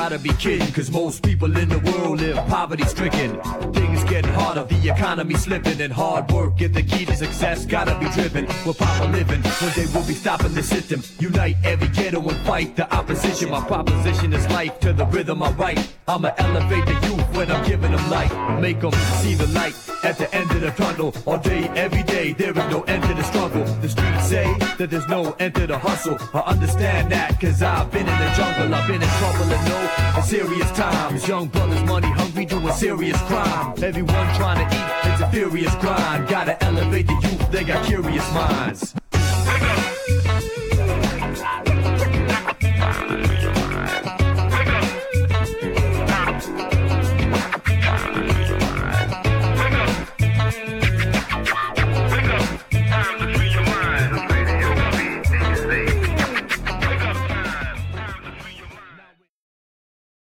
gotta be kidding, cause most people in the world live poverty stricken. Things getting harder, the economy slipping, and hard work is the key to success, gotta be driven. We're proper living, one day we'll be stopping the system. Unite every ghetto and fight the opposition. My proposition is life to the rhythm I write. I'ma elevate the youth when I'm giving them light. Make them see the light at the end of the tunnel. All day, every day, there is no end to the struggle. The streets say that there's no end to the hustle. I understand that, cause I've been in the jungle. I've been in trouble and know in serious times. Young brothers money hungry doing serious crime. Everyone trying to eat, it's a furious grind. Gotta elevate the youth, they got curious minds.